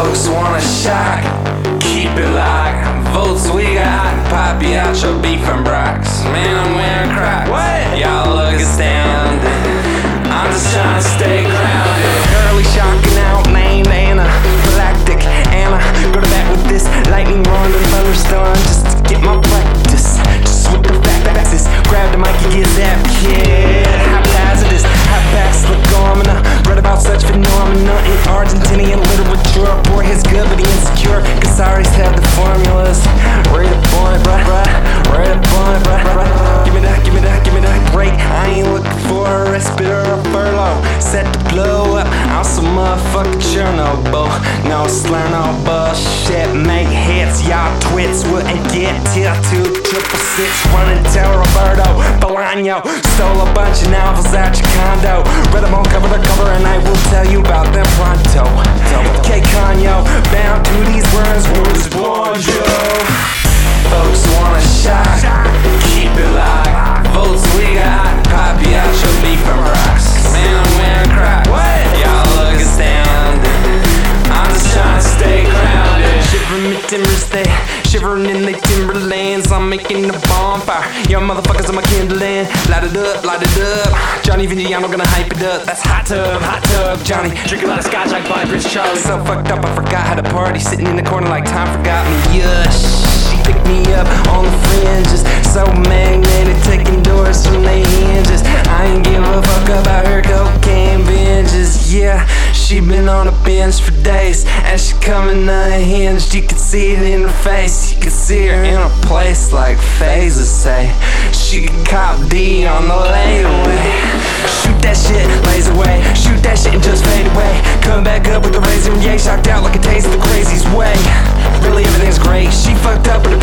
Folks wanna shock, keep it locked. Votes we got, Papiacho, beef and Brox. Man, I'm wearing Crocs. What? Y'all look astounded. I'm just trying to stay grounded. Early shocking out, named Anna, galactic Anna. Go to bat with this lightning round and thunderstorm just to get my practice. Just with the facts, grab the mic and get that kid. Haphazardous, half-packs look ominous. Read about such phenomena in Argentinian literature. Boy, he's good, but he insecure. Cause I always have the formulas. Read a boy, bruh, read a boy, bruh. Give me that break. I ain't looking for a respite or a furlough. Set to blow up, I'm some motherfucking Chernobyl. No slur, no bullshit, make hits. Y'all twits wouldn't get till 2-666. Running tell Roberto Bolaño. Stole a bunch of novels out your condo. Read them on cover to cover and I will tell you about them pronto. K. Kanyo, bound to these words, was born Joe. Folks wanna shock, keep it locked. Votes we got, Papiacho, beef and Brox. Man, I'm wearing Crocs. What? Y'all look astounded. I'm just trying to stay grounded. Shivering me timbers there, shivering in the timberlands. I'm making a bonfire, y'all motherfuckers, I'm a kindling. Light it up, Johnny Vigiano gonna hype it up. That's hot tub, Johnny. Drink a lot of scotch like Blind Prince Charlie. So fucked up, I forgot how to party. Sitting in the corner like time forgot me, she picked me up on the fringes. So magnetic, taking doors from their hinges. I ain't give a fuck about her cocaine binges. Yeah, she been on a bench for days, and she coming unhinged. You can see it in her face, you can see her in a place like phases say. She can cop D on the layaway. Shoot that shit, laser away. Shoot that shit and just fade away. Come back up with the razor and yay, shocked out like a taste of the craziest way. Really everything's great, she fucked up with